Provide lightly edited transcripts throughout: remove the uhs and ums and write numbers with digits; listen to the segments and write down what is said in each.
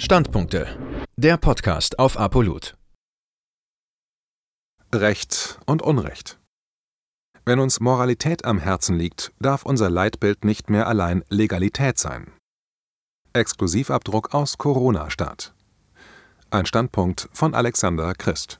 Standpunkte. Der Podcast auf ApoLoot. Recht und Unrecht. Wenn uns Moralität am Herzen liegt, darf unser Leitbild nicht mehr allein Legalität sein. Exklusivabdruck aus Corona-Staat. Ein Standpunkt von Alexander Christ.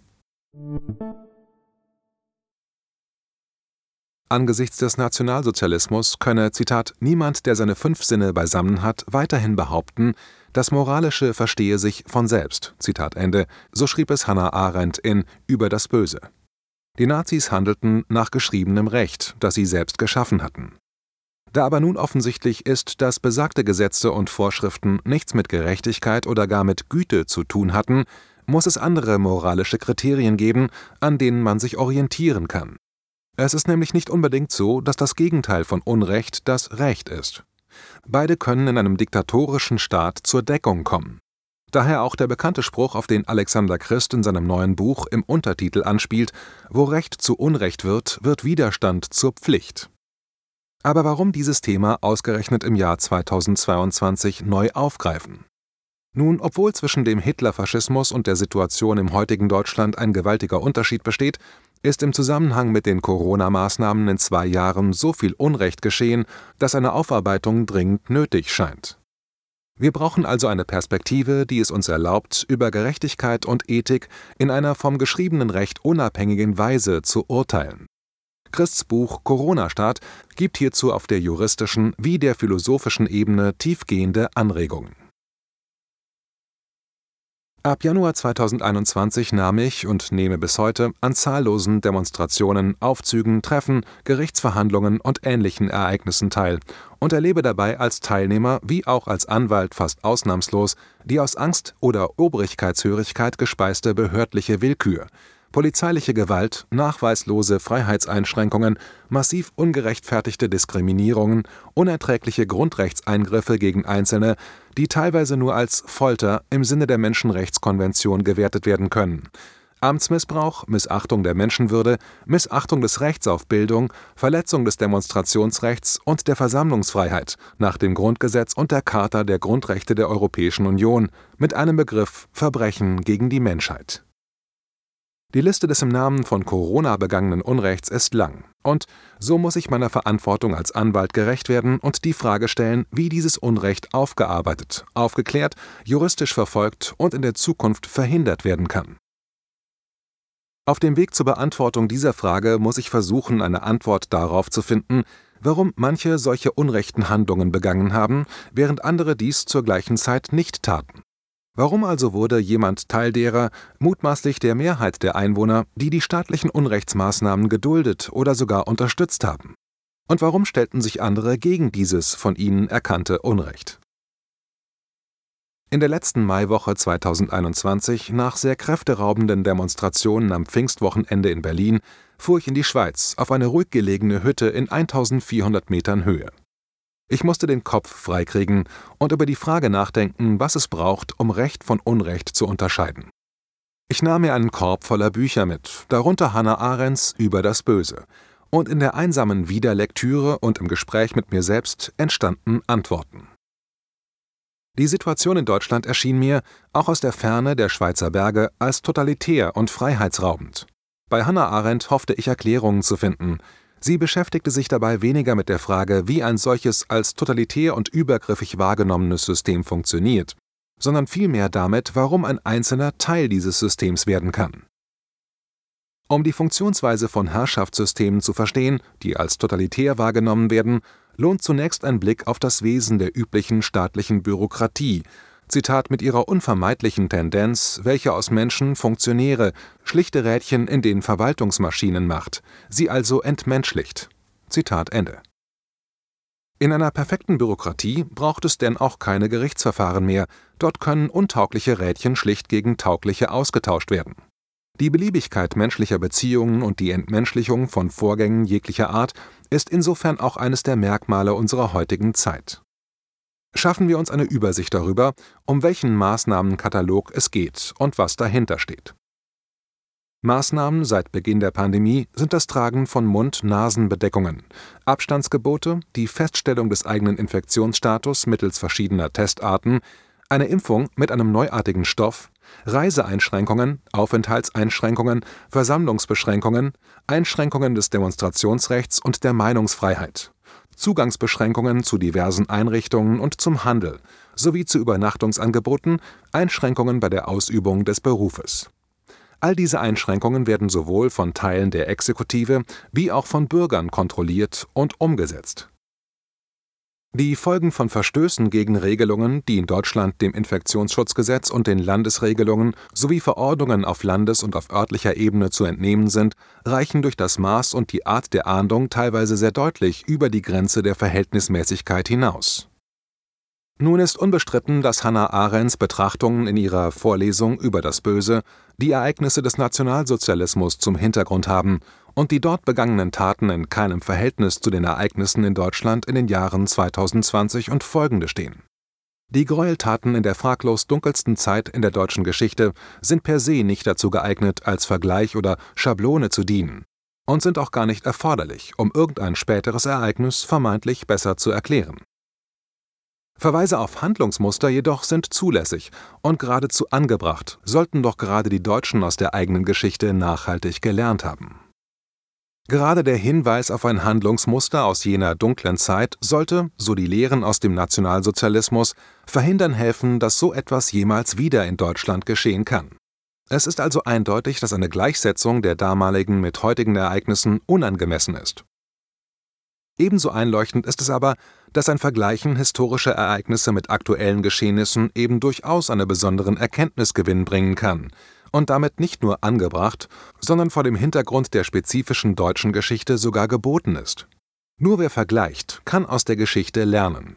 Angesichts des Nationalsozialismus könne, Zitat, niemand, der seine 5 Sinne beisammen hat, weiterhin behaupten, das Moralische verstehe sich von selbst, Zitat Ende, so schrieb es Hannah Arendt in Über das Böse. Die Nazis handelten nach geschriebenem Recht, das sie selbst geschaffen hatten. Da aber nun offensichtlich ist, dass besagte Gesetze und Vorschriften nichts mit Gerechtigkeit oder gar mit Güte zu tun hatten, muss es andere moralische Kriterien geben, an denen man sich orientieren kann. Es ist nämlich nicht unbedingt so, dass das Gegenteil von Unrecht das Recht ist. Beide können in einem diktatorischen Staat zur Deckung kommen. Daher auch der bekannte Spruch, auf den Alexander Christ in seinem neuen Buch im Untertitel anspielt: Wo Recht zu Unrecht wird, wird Widerstand zur Pflicht. Aber warum dieses Thema ausgerechnet im Jahr 2022 neu aufgreifen? Nun, obwohl zwischen dem Hitlerfaschismus und der Situation im heutigen Deutschland ein gewaltiger Unterschied besteht, ist im Zusammenhang mit den Corona-Maßnahmen in 2 Jahren so viel Unrecht geschehen, dass eine Aufarbeitung dringend nötig scheint. Wir brauchen also eine Perspektive, die es uns erlaubt, über Gerechtigkeit und Ethik in einer vom geschriebenen Recht unabhängigen Weise zu urteilen. Christs Buch Corona-Staat gibt hierzu auf der juristischen wie der philosophischen Ebene tiefgehende Anregungen. Ab Januar 2021 nahm ich und nehme bis heute an zahllosen Demonstrationen, Aufzügen, Treffen, Gerichtsverhandlungen und ähnlichen Ereignissen teil und erlebe dabei als Teilnehmer wie auch als Anwalt fast ausnahmslos die aus Angst oder Obrigkeitshörigkeit gespeiste behördliche Willkür, polizeiliche Gewalt, nachweislose Freiheitseinschränkungen, massiv ungerechtfertigte Diskriminierungen, unerträgliche Grundrechtseingriffe gegen Einzelne, die teilweise nur als Folter im Sinne der Menschenrechtskonvention gewertet werden können. Amtsmissbrauch, Missachtung der Menschenwürde, Missachtung des Rechts auf Bildung, Verletzung des Demonstrationsrechts und der Versammlungsfreiheit nach dem Grundgesetz und der Charta der Grundrechte der Europäischen Union, mit einem Begriff Verbrechen gegen die Menschheit. Die Liste des im Namen von Corona begangenen Unrechts ist lang. Und so muss ich meiner Verantwortung als Anwalt gerecht werden und die Frage stellen, wie dieses Unrecht aufgearbeitet, aufgeklärt, juristisch verfolgt und in der Zukunft verhindert werden kann. Auf dem Weg zur Beantwortung dieser Frage muss ich versuchen, eine Antwort darauf zu finden, warum manche solche unrechten Handlungen begangen haben, während andere dies zur gleichen Zeit nicht taten. Warum also wurde jemand Teil derer, mutmaßlich der Mehrheit der Einwohner, die die staatlichen Unrechtsmaßnahmen geduldet oder sogar unterstützt haben? Und warum stellten sich andere gegen dieses von ihnen erkannte Unrecht? In der letzten Maiwoche 2021, nach sehr kräfteraubenden Demonstrationen am Pfingstwochenende in Berlin, fuhr ich in die Schweiz, auf eine ruhig gelegene Hütte in 1400 Metern Höhe. Ich musste den Kopf freikriegen und über die Frage nachdenken, was es braucht, um Recht von Unrecht zu unterscheiden. Ich nahm mir einen Korb voller Bücher mit, darunter Hannah Arendts Über das Böse, und in der einsamen Wiederlektüre und im Gespräch mit mir selbst entstanden Antworten. Die Situation in Deutschland erschien mir, auch aus der Ferne der Schweizer Berge, als totalitär und freiheitsraubend. Bei Hannah Arendt hoffte ich Erklärungen zu finden. Sie beschäftigte sich dabei weniger mit der Frage, wie ein solches als totalitär und übergriffig wahrgenommenes System funktioniert, sondern vielmehr damit, warum ein Einzelner Teil dieses Systems werden kann. Um die Funktionsweise von Herrschaftssystemen zu verstehen, die als totalitär wahrgenommen werden, lohnt zunächst ein Blick auf das Wesen der üblichen staatlichen Bürokratie, Zitat, mit ihrer unvermeidlichen Tendenz, welche aus Menschen Funktionäre, schlichte Rädchen in den Verwaltungsmaschinen macht, sie also entmenschlicht. Zitat Ende. In einer perfekten Bürokratie braucht es denn auch keine Gerichtsverfahren mehr, dort können untaugliche Rädchen schlicht gegen taugliche ausgetauscht werden. Die Beliebigkeit menschlicher Beziehungen und die Entmenschlichung von Vorgängen jeglicher Art ist insofern auch eines der Merkmale unserer heutigen Zeit. Schaffen wir uns eine Übersicht darüber, um welchen Maßnahmenkatalog es geht und was dahinter steht. Maßnahmen seit Beginn der Pandemie sind das Tragen von Mund-Nasen-Bedeckungen, Abstandsgebote, die Feststellung des eigenen Infektionsstatus mittels verschiedener Testarten, eine Impfung mit einem neuartigen Stoff, Reiseeinschränkungen, Aufenthaltseinschränkungen, Versammlungsbeschränkungen, Einschränkungen des Demonstrationsrechts und der Meinungsfreiheit, Zugangsbeschränkungen zu diversen Einrichtungen und zum Handel, sowie zu Übernachtungsangeboten, Einschränkungen bei der Ausübung des Berufes. All diese Einschränkungen werden sowohl von Teilen der Exekutive wie auch von Bürgern kontrolliert und umgesetzt. Die Folgen von Verstößen gegen Regelungen, die in Deutschland dem Infektionsschutzgesetz und den Landesregelungen sowie Verordnungen auf Landes- und auf örtlicher Ebene zu entnehmen sind, reichen durch das Maß und die Art der Ahndung teilweise sehr deutlich über die Grenze der Verhältnismäßigkeit hinaus. Nun ist unbestritten, dass Hannah Arendts Betrachtungen in ihrer Vorlesung über das Böse die Ereignisse des Nationalsozialismus zum Hintergrund haben und die dort begangenen Taten in keinem Verhältnis zu den Ereignissen in Deutschland in den Jahren 2020 und folgende stehen. Die Gräueltaten in der fraglos dunkelsten Zeit in der deutschen Geschichte sind per se nicht dazu geeignet, als Vergleich oder Schablone zu dienen und sind auch gar nicht erforderlich, um irgendein späteres Ereignis vermeintlich besser zu erklären. Verweise auf Handlungsmuster jedoch sind zulässig und geradezu angebracht, sollten doch gerade die Deutschen aus der eigenen Geschichte nachhaltig gelernt haben. Gerade der Hinweis auf ein Handlungsmuster aus jener dunklen Zeit sollte, so die Lehren aus dem Nationalsozialismus, verhindern helfen, dass so etwas jemals wieder in Deutschland geschehen kann. Es ist also eindeutig, dass eine Gleichsetzung der damaligen mit heutigen Ereignissen unangemessen ist. Ebenso einleuchtend ist es aber, dass ein Vergleichen historischer Ereignisse mit aktuellen Geschehnissen eben durchaus einen besonderen Erkenntnisgewinn bringen kann und damit nicht nur angebracht, sondern vor dem Hintergrund der spezifischen deutschen Geschichte sogar geboten ist. Nur wer vergleicht, kann aus der Geschichte lernen.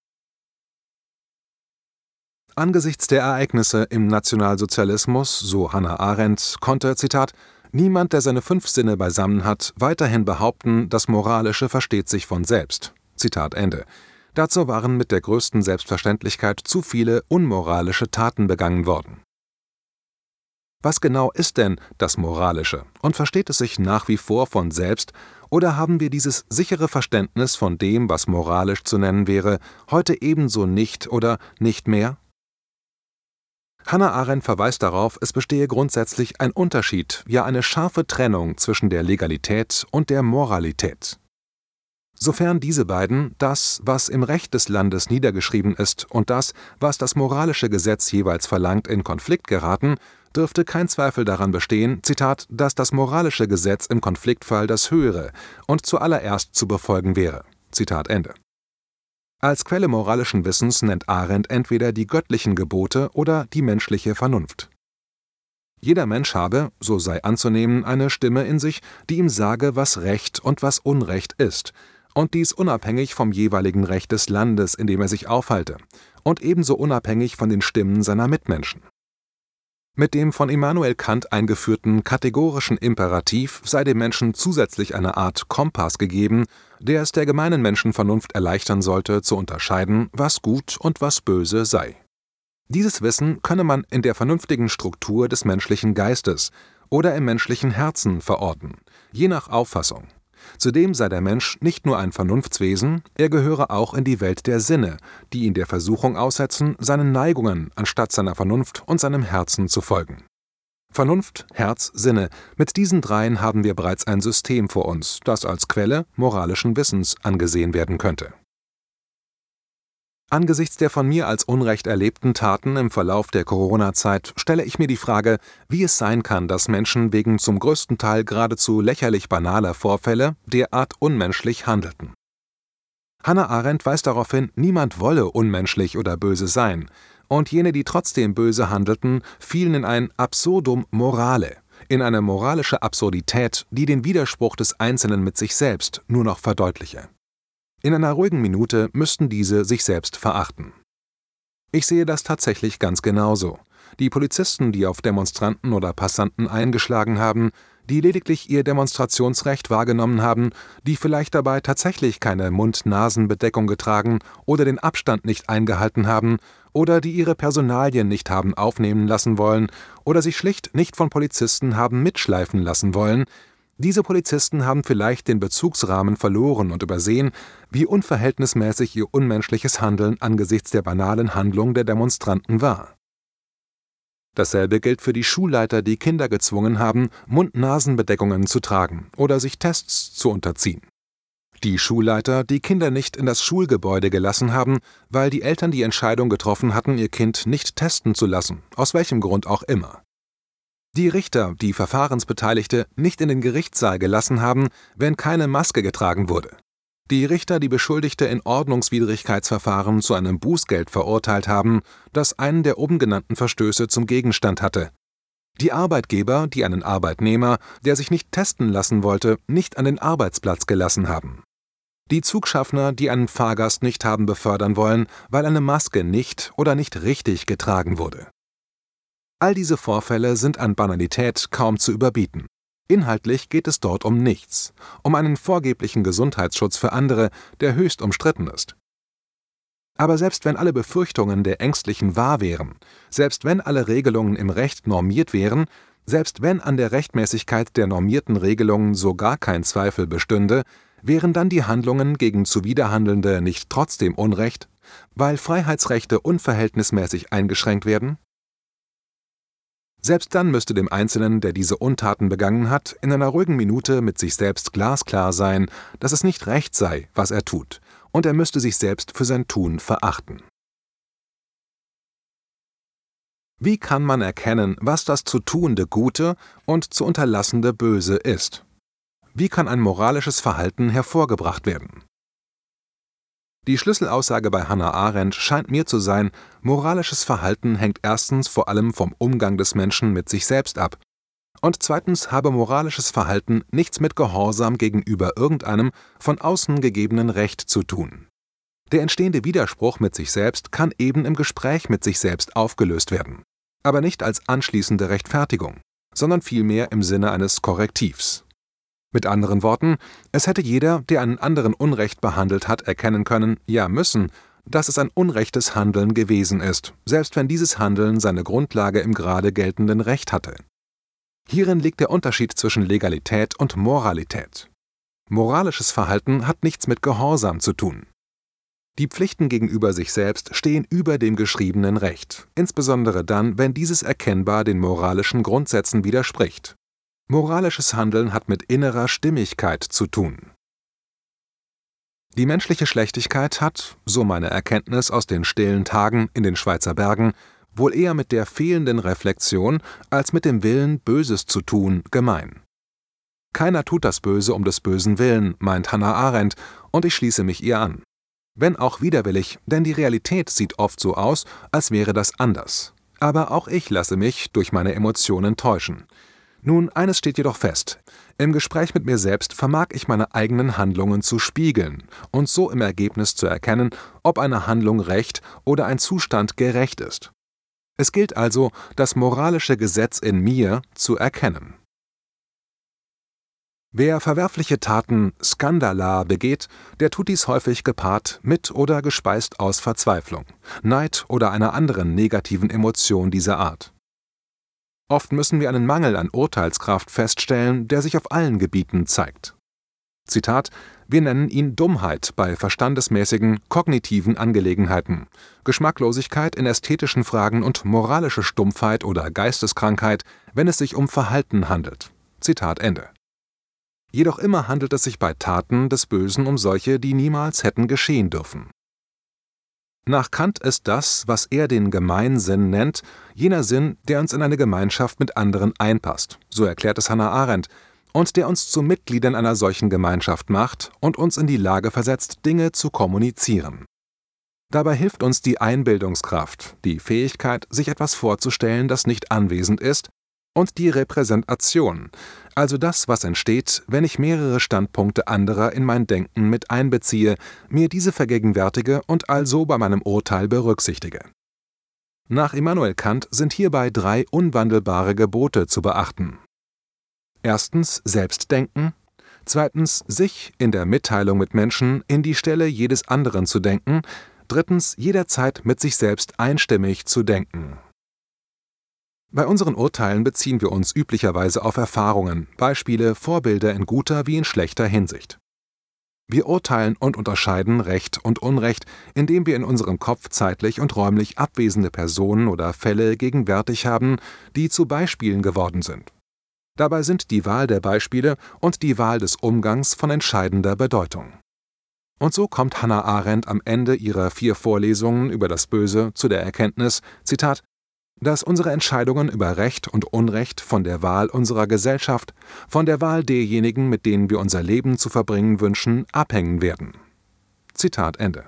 Angesichts der Ereignisse im Nationalsozialismus, so Hannah Arendt, konnte, Zitat, niemand, der seine 5 Sinne beisammen hat, weiterhin behaupten, das Moralische versteht sich von selbst. Zitat Ende. Dazu waren mit der größten Selbstverständlichkeit zu viele unmoralische Taten begangen worden. Was genau ist denn das Moralische und versteht es sich nach wie vor von selbst oder haben wir dieses sichere Verständnis von dem, was moralisch zu nennen wäre, heute ebenso nicht oder nicht mehr? Hannah Arendt verweist darauf, es bestehe grundsätzlich ein Unterschied, ja eine scharfe Trennung zwischen der Legalität und der Moralität. Sofern diese beiden, das, was im Recht des Landes niedergeschrieben ist, und das, was das moralische Gesetz jeweils verlangt, in Konflikt geraten, dürfte kein Zweifel daran bestehen, Zitat, dass das moralische Gesetz im Konfliktfall das höhere und zuallererst zu befolgen wäre. Zitat Ende. Als Quelle moralischen Wissens nennt Arendt entweder die göttlichen Gebote oder die menschliche Vernunft. Jeder Mensch habe, so sei anzunehmen, eine Stimme in sich, die ihm sage, was Recht und was Unrecht ist, und dies unabhängig vom jeweiligen Recht des Landes, in dem er sich aufhalte, und ebenso unabhängig von den Stimmen seiner Mitmenschen. Mit dem von Immanuel Kant eingeführten kategorischen Imperativ sei dem Menschen zusätzlich eine Art Kompass gegeben, der es der gemeinen Menschenvernunft erleichtern sollte, zu unterscheiden, was gut und was böse sei. Dieses Wissen könne man in der vernünftigen Struktur des menschlichen Geistes oder im menschlichen Herzen verorten, je nach Auffassung. Zudem sei der Mensch nicht nur ein Vernunftswesen, er gehöre auch in die Welt der Sinne, die ihn der Versuchung aussetzen, seinen Neigungen anstatt seiner Vernunft und seinem Herzen zu folgen. Vernunft, Herz, Sinne, mit diesen dreien haben wir bereits ein System vor uns, das als Quelle moralischen Wissens angesehen werden könnte. Angesichts der von mir als Unrecht erlebten Taten im Verlauf der Corona-Zeit stelle ich mir die Frage, wie es sein kann, dass Menschen wegen zum größten Teil geradezu lächerlich banaler Vorfälle derart unmenschlich handelten. Hannah Arendt weist darauf hin, niemand wolle unmenschlich oder böse sein, und jene, die trotzdem böse handelten, fielen in ein Absurdum morale, in eine moralische Absurdität, die den Widerspruch des Einzelnen mit sich selbst nur noch verdeutliche. In einer ruhigen Minute müssten diese sich selbst verachten. Ich sehe das tatsächlich ganz genauso. Die Polizisten, die auf Demonstranten oder Passanten eingeschlagen haben, die lediglich ihr Demonstrationsrecht wahrgenommen haben, die vielleicht dabei tatsächlich keine Mund-Nasen-Bedeckung getragen oder den Abstand nicht eingehalten haben oder die ihre Personalien nicht haben aufnehmen lassen wollen oder sich schlicht nicht von Polizisten haben mitschleifen lassen wollen, Diese Polizisten haben vielleicht den Bezugsrahmen verloren und übersehen, wie unverhältnismäßig ihr unmenschliches Handeln angesichts der banalen Handlung der Demonstranten war. Dasselbe gilt für die Schulleiter, die Kinder gezwungen haben, Mund-Nasen-Bedeckungen zu tragen oder sich Tests zu unterziehen. Die Schulleiter, die Kinder nicht in das Schulgebäude gelassen haben, weil die Eltern die Entscheidung getroffen hatten, ihr Kind nicht testen zu lassen, aus welchem Grund auch immer. Die Richter, die Verfahrensbeteiligte nicht in den Gerichtssaal gelassen haben, wenn keine Maske getragen wurde. Die Richter, die Beschuldigte in Ordnungswidrigkeitsverfahren zu einem Bußgeld verurteilt haben, das einen der oben genannten Verstöße zum Gegenstand hatte. Die Arbeitgeber, die einen Arbeitnehmer, der sich nicht testen lassen wollte, nicht an den Arbeitsplatz gelassen haben. Die Zugschaffner, die einen Fahrgast nicht haben befördern wollen, weil eine Maske nicht oder nicht richtig getragen wurde. All diese Vorfälle sind an Banalität kaum zu überbieten. Inhaltlich geht es dort um nichts, um einen vorgeblichen Gesundheitsschutz für andere, der höchst umstritten ist. Aber selbst wenn alle Befürchtungen der Ängstlichen wahr wären, selbst wenn alle Regelungen im Recht normiert wären, selbst wenn an der Rechtmäßigkeit der normierten Regelungen so gar kein Zweifel bestünde, wären dann die Handlungen gegen Zuwiderhandelnde nicht trotzdem Unrecht, weil Freiheitsrechte unverhältnismäßig eingeschränkt werden? Selbst dann müsste dem Einzelnen, der diese Untaten begangen hat, in einer ruhigen Minute mit sich selbst glasklar sein, dass es nicht recht sei, was er tut, und er müsste sich selbst für sein Tun verachten. Wie kann man erkennen, was das zu tuende Gute und zu unterlassende Böse ist? Wie kann ein moralisches Verhalten hervorgebracht werden? Die Schlüsselaussage bei Hannah Arendt scheint mir zu sein, moralisches Verhalten hängt erstens vor allem vom Umgang des Menschen mit sich selbst ab und zweitens habe moralisches Verhalten nichts mit Gehorsam gegenüber irgendeinem von außen gegebenen Recht zu tun. Der entstehende Widerspruch mit sich selbst kann eben im Gespräch mit sich selbst aufgelöst werden, aber nicht als anschließende Rechtfertigung, sondern vielmehr im Sinne eines Korrektivs. Mit anderen Worten, es hätte jeder, der einen anderen unrecht behandelt hat, erkennen können, ja müssen, dass es ein unrechtes Handeln gewesen ist, selbst wenn dieses Handeln seine Grundlage im gerade geltenden Recht hatte. Hierin liegt der Unterschied zwischen Legalität und Moralität. Moralisches Verhalten hat nichts mit Gehorsam zu tun. Die Pflichten gegenüber sich selbst stehen über dem geschriebenen Recht, insbesondere dann, wenn dieses erkennbar den moralischen Grundsätzen widerspricht. Moralisches Handeln hat mit innerer Stimmigkeit zu tun. Die menschliche Schlechtigkeit hat, so meine Erkenntnis aus den stillen Tagen in den Schweizer Bergen, wohl eher mit der fehlenden Reflexion als mit dem Willen, Böses zu tun, gemein. Keiner tut das Böse um des Bösen willen, meint Hannah Arendt, und ich schließe mich ihr an. Wenn auch widerwillig, denn die Realität sieht oft so aus, als wäre das anders. Aber auch ich lasse mich durch meine Emotionen täuschen. Nun, eines steht jedoch fest. Im Gespräch mit mir selbst vermag ich meine eigenen Handlungen zu spiegeln und so im Ergebnis zu erkennen, ob eine Handlung recht oder ein Zustand gerecht ist. Es gilt also, das moralische Gesetz in mir zu erkennen. Wer verwerfliche Taten Skandala begeht, der tut dies häufig gepaart mit oder gespeist aus Verzweiflung, Neid oder einer anderen negativen Emotion dieser Art. Oft müssen wir einen Mangel an Urteilskraft feststellen, der sich auf allen Gebieten zeigt. Zitat: Wir nennen ihn Dummheit bei verstandesmäßigen, kognitiven Angelegenheiten, Geschmacklosigkeit in ästhetischen Fragen und moralische Stumpfheit oder Geisteskrankheit, wenn es sich um Verhalten handelt. Zitat Ende. Jedoch immer handelt es sich bei Taten des Bösen um solche, die niemals hätten geschehen dürfen. Nach Kant ist das, was er den Gemeinsinn nennt, jener Sinn, der uns in eine Gemeinschaft mit anderen einpasst, so erklärt es Hannah Arendt, und der uns zu Mitgliedern einer solchen Gemeinschaft macht und uns in die Lage versetzt, Dinge zu kommunizieren. Dabei hilft uns die Einbildungskraft, die Fähigkeit, sich etwas vorzustellen, das nicht anwesend ist, und die Repräsentation, also das, was entsteht, wenn ich mehrere Standpunkte anderer in mein Denken mit einbeziehe, mir diese vergegenwärtige und also bei meinem Urteil berücksichtige. Nach Immanuel Kant sind hierbei 3 unwandelbare Gebote zu beachten. Erstens Selbstdenken, zweitens sich in der Mitteilung mit Menschen in die Stelle jedes anderen zu denken, drittens jederzeit mit sich selbst einstimmig zu denken. Bei unseren Urteilen beziehen wir uns üblicherweise auf Erfahrungen, Beispiele, Vorbilder in guter wie in schlechter Hinsicht. Wir urteilen und unterscheiden Recht und Unrecht, indem wir in unserem Kopf zeitlich und räumlich abwesende Personen oder Fälle gegenwärtig haben, die zu Beispielen geworden sind. Dabei sind die Wahl der Beispiele und die Wahl des Umgangs von entscheidender Bedeutung. Und so kommt Hannah Arendt am Ende ihrer 4 Vorlesungen über das Böse zu der Erkenntnis, Zitat, dass unsere Entscheidungen über Recht und Unrecht von der Wahl unserer Gesellschaft, von der Wahl derjenigen, mit denen wir unser Leben zu verbringen wünschen, abhängen werden. Zitat Ende.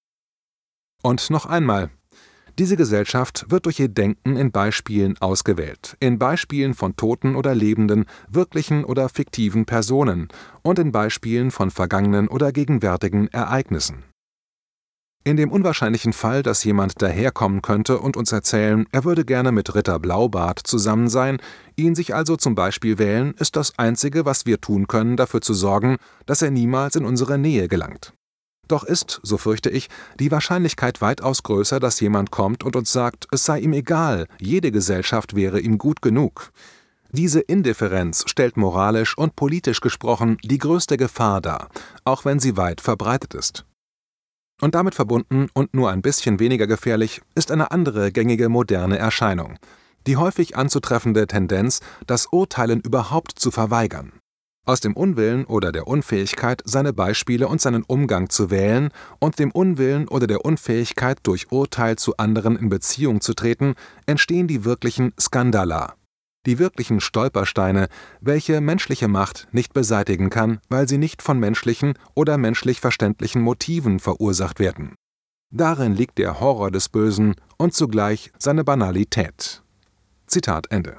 Und noch einmal: Diese Gesellschaft wird durch ihr Denken in Beispielen ausgewählt, in Beispielen von toten oder lebenden, wirklichen oder fiktiven Personen und in Beispielen von vergangenen oder gegenwärtigen Ereignissen. In dem unwahrscheinlichen Fall, dass jemand daherkommen könnte und uns erzählen, er würde gerne mit Ritter Blaubart zusammen sein, ihn sich also zum Beispiel wählen, ist das Einzige, was wir tun können, dafür zu sorgen, dass er niemals in unsere Nähe gelangt. Doch ist, so fürchte ich, die Wahrscheinlichkeit weitaus größer, dass jemand kommt und uns sagt, es sei ihm egal, jede Gesellschaft wäre ihm gut genug. Diese Indifferenz stellt moralisch und politisch gesprochen die größte Gefahr dar, auch wenn sie weit verbreitet ist. Und damit verbunden und nur ein bisschen weniger gefährlich ist eine andere gängige moderne Erscheinung: die häufig anzutreffende Tendenz, das Urteilen überhaupt zu verweigern. Aus dem Unwillen oder der Unfähigkeit, seine Beispiele und seinen Umgang zu wählen und dem Unwillen oder der Unfähigkeit, durch Urteil zu anderen in Beziehung zu treten, entstehen die wirklichen Skandala, die wirklichen Stolpersteine, welche menschliche Macht nicht beseitigen kann, weil sie nicht von menschlichen oder menschlich verständlichen Motiven verursacht werden. Darin liegt der Horror des Bösen und zugleich seine Banalität. Zitat Ende.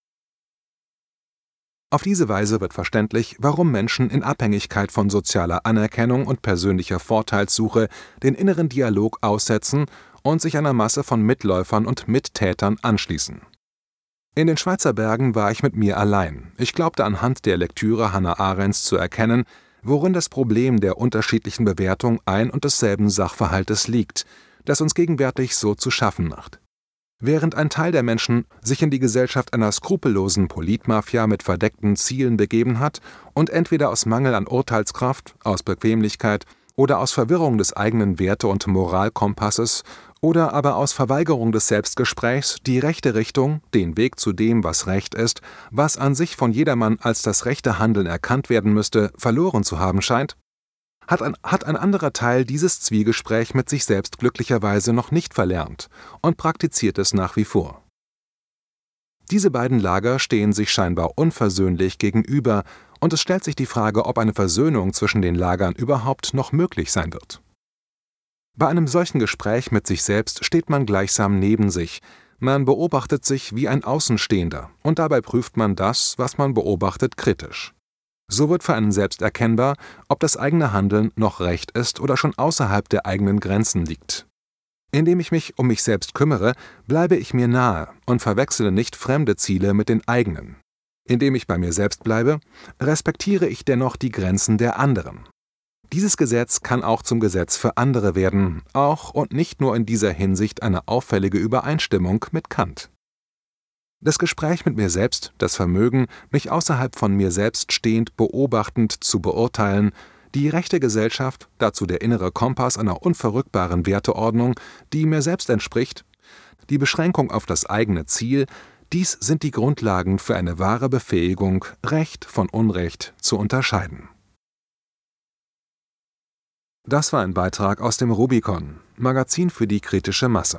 Auf diese Weise wird verständlich, warum Menschen in Abhängigkeit von sozialer Anerkennung und persönlicher Vorteilssuche den inneren Dialog aussetzen und sich einer Masse von Mitläufern und Mittätern anschließen. In den Schweizer Bergen war ich mit mir allein. Ich glaubte anhand der Lektüre Hannah Arendts zu erkennen, worin das Problem der unterschiedlichen Bewertung ein und desselben Sachverhaltes liegt, das uns gegenwärtig so zu schaffen macht. Während ein Teil der Menschen sich in die Gesellschaft einer skrupellosen Politmafia mit verdeckten Zielen begeben hat und entweder aus Mangel an Urteilskraft, aus Bequemlichkeit oder aus Verwirrung des eigenen Werte- und Moralkompasses oder aber aus Verweigerung des Selbstgesprächs die rechte Richtung, den Weg zu dem, was Recht ist, was an sich von jedermann als das rechte Handeln erkannt werden müsste, verloren zu haben scheint, hat ein anderer Teil dieses Zwiegespräch mit sich selbst glücklicherweise noch nicht verlernt und praktiziert es nach wie vor. Diese beiden Lager stehen sich scheinbar unversöhnlich gegenüber und es stellt sich die Frage, ob eine Versöhnung zwischen den Lagern überhaupt noch möglich sein wird. Bei einem solchen Gespräch mit sich selbst steht man gleichsam neben sich, man beobachtet sich wie ein Außenstehender und dabei prüft man das, was man beobachtet, kritisch. So wird für einen selbst erkennbar, ob das eigene Handeln noch recht ist oder schon außerhalb der eigenen Grenzen liegt. Indem ich mich um mich selbst kümmere, bleibe ich mir nahe und verwechsele nicht fremde Ziele mit den eigenen. Indem ich bei mir selbst bleibe, respektiere ich dennoch die Grenzen der anderen. Dieses Gesetz kann auch zum Gesetz für andere werden, auch und nicht nur in dieser Hinsicht eine auffällige Übereinstimmung mit Kant. Das Gespräch mit mir selbst, das Vermögen, mich außerhalb von mir selbst stehend beobachtend zu beurteilen, die rechte Gesellschaft, dazu der innere Kompass einer unverrückbaren Werteordnung, die mir selbst entspricht, die Beschränkung auf das eigene Ziel, dies sind die Grundlagen für eine wahre Befähigung, Recht von Unrecht zu unterscheiden. Das war ein Beitrag aus dem Rubicon, Magazin für die kritische Masse.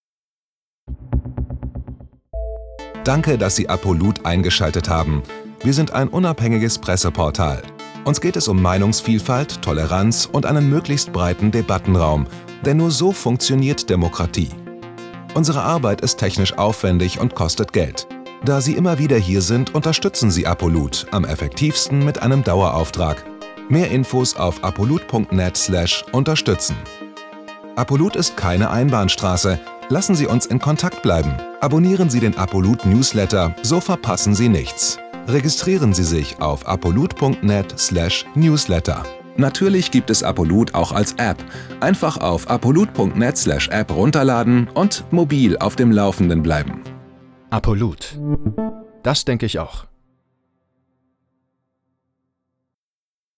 Danke, dass Sie Apolut eingeschaltet haben. Wir sind ein unabhängiges Presseportal. Uns geht es um Meinungsvielfalt, Toleranz und einen möglichst breiten Debattenraum, denn nur so funktioniert Demokratie. Unsere Arbeit ist technisch aufwendig und kostet Geld. Da Sie immer wieder hier sind, unterstützen Sie Apolut am effektivsten mit einem Dauerauftrag. Mehr Infos auf apolut.net/unterstützen. Apolut ist keine Einbahnstraße. Lassen Sie uns in Kontakt bleiben. Abonnieren Sie den Apolut Newsletter, so verpassen Sie nichts. Registrieren Sie sich auf apolut.net/newsletter. Natürlich gibt es Apolut auch als App. Einfach auf apolut.net/app runterladen und mobil auf dem Laufenden bleiben. Apolut. Das denke ich auch.